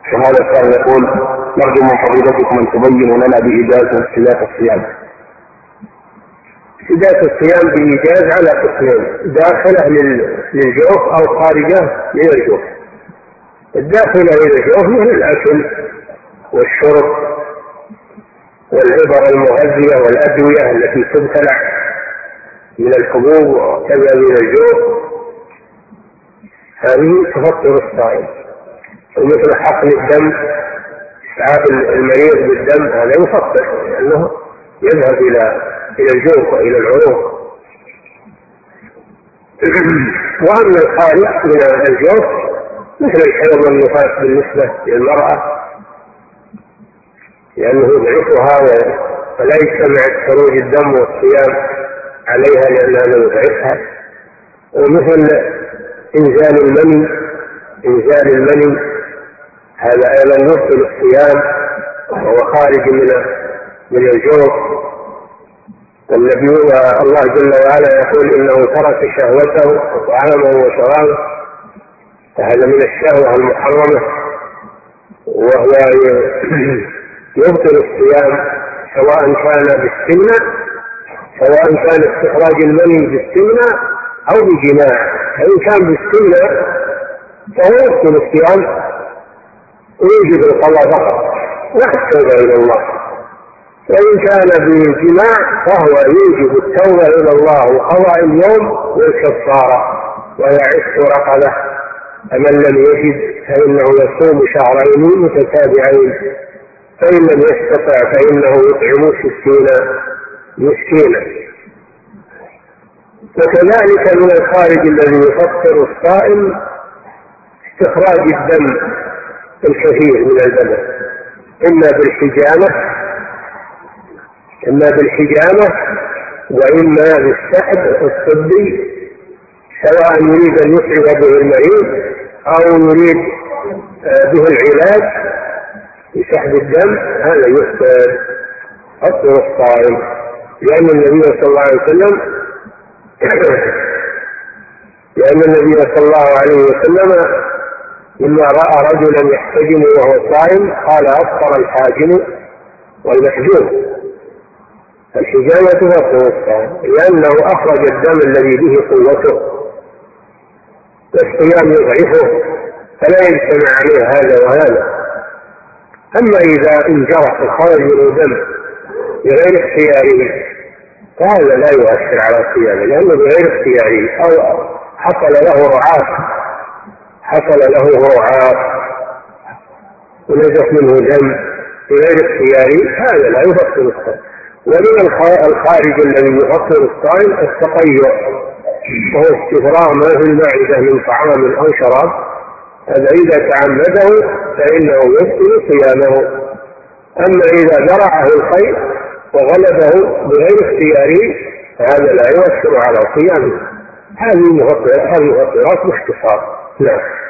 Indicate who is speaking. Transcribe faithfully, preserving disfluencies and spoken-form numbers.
Speaker 1: وهذا كان يقول: نرجو من فضيلتكم أن تبينوا لنا بإجازة ابتداء الصيام. ابتداء الصيام بإيجاز على قسمين: داخله للجوف أو خارجه من الجوف. الداخله للجوف مثل الأكل والشرب والعبر المغذية والأدوية التي تبتلع من الحبوب وكذا من الجوف، هذه تفطر الصائم. ومثل حقن الدم، إسعاف المريض بالدم، هذا يفطر لأنه يذهب إلى إلى الجوف وإلى العروق. وأما الخارج من الجوف مثل الحيض والنفاس بالنسبة للمرأة، لأنه يضعفها ولا يجتمع خروج الدم والصيام عليها لأنها يضعفها. ومثل إنزال المني إنزال المني هذا أيضا يبطل الصيام وهو خارج من من الجوف. والنبي الله جل وعلا يقول: إنه ترك شهوته وطعامه وشرابه، فهذا من الشهوة المحرمة، وهو يبطل الصيام سواء كان بالسمنة سواء كان استخراج المني بالسمنة أو بجماع. فإن كان بالسمنة فهو يبطل الصيام ويجب القضاء فقط والتوبة إلى الله. وإن كان بالجماع فهو يوجب التوبة إلى الله وقضاء اليوم والكفارة ويعف رقبة. فمن لم يجد فإنه يصوم شهرين متتابعين، فإن لم يستطع فإنه يطعم ستين مسكينا. وكذلك من الخارج الذي يفطر الصائم استخراج الدم الكثير من البدن، إما بالحجامة إما بالحجامة وإما بالسحب الطبي، سواء يريد أن يصعب به المريض أو يريد به العلاج بسحب الدم، هذا يفطر الصائم. لأن النبي صلى الله عليه وسلم لأن النبي صلى الله عليه وسلم لما رأى رجلا يحتجم وهو صائم قال: أفطر الحاجم والمحجوم. الحجامة تفطر الصائم لأنه أخرج الدم الذي به قوته، والصيام يضعفه فلا يجتمع عليه هذا وهذا. أما إذا انجرح الخارج من الدم بغير اختياره فهذا لا يؤثر على صيامه، لأنه بغير اختياره أو حصل له رعاف حصل له رعاف ونزف منه دم بغير اختياري، هذا لا يفطر الصائم. ومن الخارج الذي يفطر الصائم التقيؤ، وهو استفراغ ما في المعدة من طعام أو شراب، هذا إذا تعمده فإنه يبطل صيامه. أما إذا درعه الخير وغلبه بغير اختياره فهذا لا يؤثر على صيامه. هذه مفطرات باختصار. نعم.